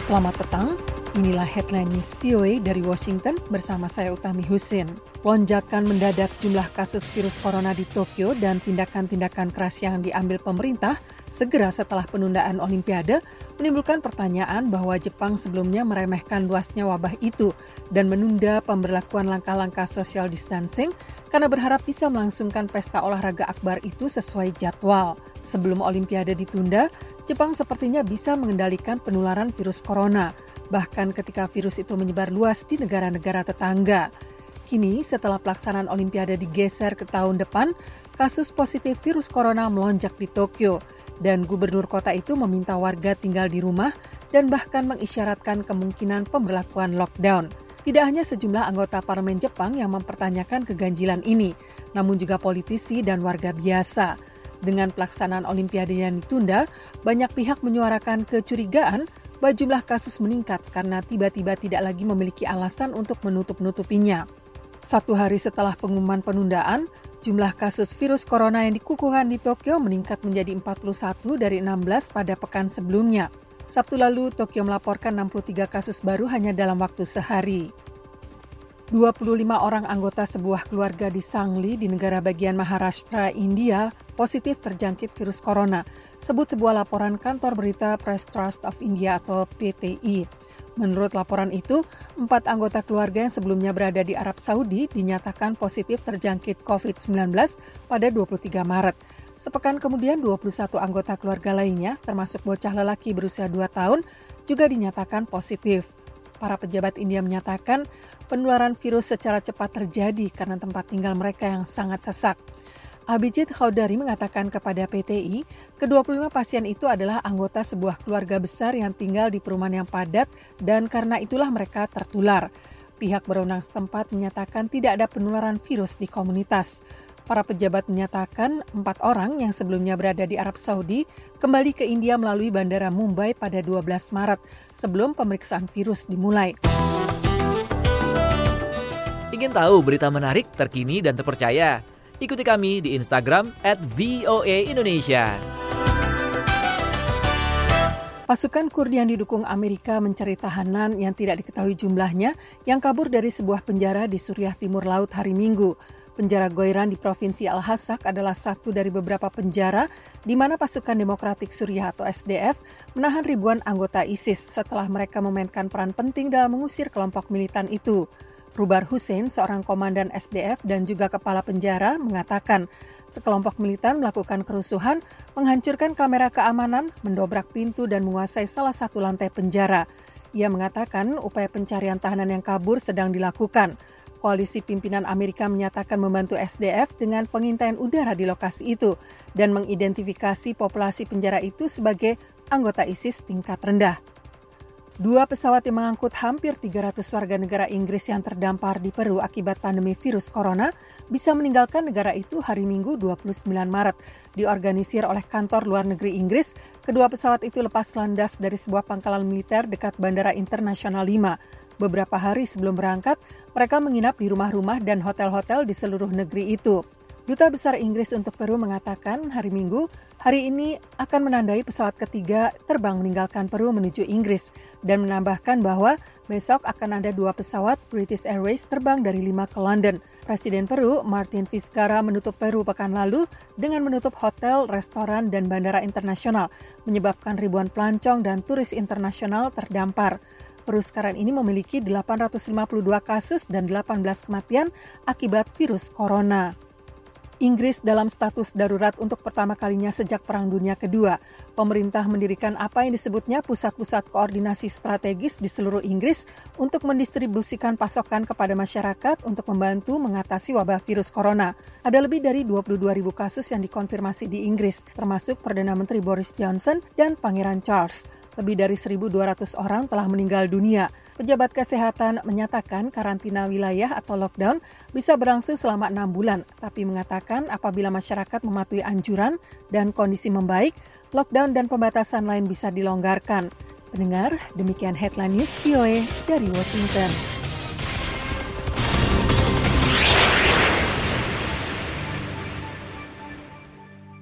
Selamat petang, inilah headline news VOA dari Washington bersama saya Utami Husin. Lonjakan mendadak jumlah kasus virus corona di Tokyo dan tindakan-tindakan keras yang diambil pemerintah segera setelah penundaan Olimpiade menimbulkan pertanyaan bahwa Jepang sebelumnya meremehkan luasnya wabah itu dan menunda pemberlakuan langkah-langkah social distancing karena berharap bisa melangsungkan pesta olahraga akbar itu sesuai jadwal. Sebelum Olimpiade ditunda, Jepang sepertinya bisa mengendalikan penularan virus corona, bahkan ketika virus itu menyebar luas di negara-negara tetangga. Kini, setelah pelaksanaan Olimpiade digeser ke tahun depan, kasus positif virus corona melonjak di Tokyo, dan gubernur kota itu meminta warga tinggal di rumah dan bahkan mengisyaratkan kemungkinan pemberlakuan lockdown. Tidak hanya sejumlah anggota parlemen Jepang yang mempertanyakan keganjilan ini, namun juga politisi dan warga biasa. Dengan pelaksanaan Olimpiade yang ditunda, banyak pihak menyuarakan kecurigaan bahwa jumlah kasus meningkat karena tiba-tiba tidak lagi memiliki alasan untuk menutup-nutupinya. 1 hari setelah pengumuman penundaan, jumlah kasus virus corona yang dikukuhkan di Tokyo meningkat menjadi 41 dari 16 pada pekan sebelumnya. Sabtu lalu, Tokyo melaporkan 63 kasus baru hanya dalam waktu sehari. 25 orang anggota sebuah keluarga di Sangli di negara bagian Maharashtra, India, positif terjangkit virus corona, sebut sebuah laporan kantor berita Press Trust of India atau PTI. Menurut laporan itu, 4 anggota keluarga yang sebelumnya berada di Arab Saudi dinyatakan positif terjangkit COVID-19 pada 23 Maret. Sepekan kemudian 21 anggota keluarga lainnya, termasuk bocah lelaki berusia 2 tahun, juga dinyatakan positif. Para pejabat India menyatakan penularan virus secara cepat terjadi karena tempat tinggal mereka yang sangat sesak. Abhijit Chaudhary mengatakan kepada PTI, ke-25 pasien itu adalah anggota sebuah keluarga besar yang tinggal di perumahan yang padat dan karena itulah mereka tertular. Pihak berwenang setempat menyatakan tidak ada penularan virus di komunitas. Para pejabat menyatakan 4 orang yang sebelumnya berada di Arab Saudi kembali ke India melalui bandara Mumbai pada 12 Maret sebelum pemeriksaan virus dimulai. Ingin tahu berita menarik, terkini, dan terpercaya? Ikuti kami di Instagram @VOA_Indonesia. Pasukan Kurdi yang didukung Amerika mencari tahanan yang tidak diketahui jumlahnya yang kabur dari sebuah penjara di Suriah Timur Laut hari Minggu. Penjara Goiran di Provinsi Al-Hasak adalah satu dari beberapa penjara di mana pasukan Demokratik Suriah atau SDF menahan ribuan anggota ISIS setelah mereka memainkan peran penting dalam mengusir kelompok militan itu. Rubar Hussein, seorang komandan SDF dan juga kepala penjara, mengatakan sekelompok militan melakukan kerusuhan, menghancurkan kamera keamanan, mendobrak pintu dan menguasai salah satu lantai penjara. Ia mengatakan upaya pencarian tahanan yang kabur sedang dilakukan. Koalisi pimpinan Amerika menyatakan membantu SDF dengan pengintaian udara di lokasi itu dan mengidentifikasi populasi penjara itu sebagai anggota ISIS tingkat rendah. 2 pesawat yang mengangkut hampir 300 warga negara Inggris yang terdampar di Peru akibat pandemi virus corona bisa meninggalkan negara itu hari Minggu 29 Maret. Diorganisir oleh kantor luar negeri Inggris, kedua pesawat itu lepas landas dari sebuah pangkalan militer dekat Bandara Internasional 5. Beberapa hari sebelum berangkat, mereka menginap di rumah-rumah dan hotel-hotel di seluruh negeri itu. Duta Besar Inggris untuk Peru mengatakan hari Minggu, hari ini akan menandai pesawat ketiga terbang meninggalkan Peru menuju Inggris dan menambahkan bahwa besok akan ada 2 pesawat British Airways terbang dari 5 ke London. Presiden Peru, Martin Vizcarra, menutup Peru pekan lalu dengan menutup hotel, restoran, dan bandara internasional, menyebabkan ribuan pelancong dan turis internasional terdampar. Peru sekarang ini memiliki 852 kasus dan 18 kematian akibat virus corona. Inggris dalam status darurat untuk pertama kalinya sejak Perang Dunia Kedua. Pemerintah mendirikan apa yang disebutnya pusat-pusat koordinasi strategis di seluruh Inggris untuk mendistribusikan pasokan kepada masyarakat untuk membantu mengatasi wabah virus corona. Ada lebih dari 22.000 kasus yang dikonfirmasi di Inggris, termasuk Perdana Menteri Boris Johnson dan Pangeran Charles. Lebih dari 1.200 orang telah meninggal dunia. Pejabat kesehatan menyatakan karantina wilayah atau lockdown bisa berlangsung selama 6 bulan, tapi mengatakan apabila masyarakat mematuhi anjuran dan kondisi membaik, lockdown dan pembatasan lain bisa dilonggarkan. Pendengar, demikian Headline News VOA dari Washington.